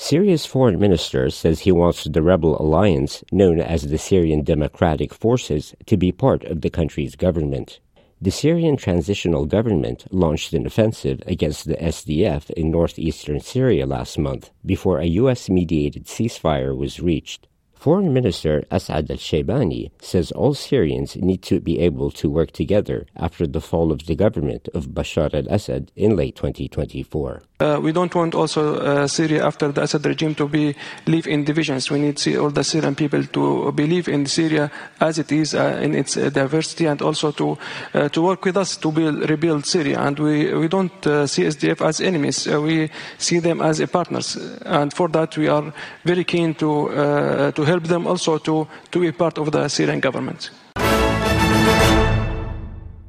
Syria's foreign minister says he wants the rebel alliance, known as the Syrian Democratic Forces, to be part of the country's government. The Syrian Transitional Government launched an offensive against the SDF in northeastern Syria last month before a U.S.-mediated ceasefire was reached. Foreign Minister Asad al-Shaybani says all Syrians need to be able to work together after the fall of the government of Bashar al-Assad in late 2024. We don't want also Syria after the Assad regime to live in divisions. We need all the Syrian people to believe in Syria as it is in its diversity, and also to work with us to rebuild Syria. And we don't see SDF as enemies. We see them as partners. And for that we are very keen to help them also to be part of the Syrian government.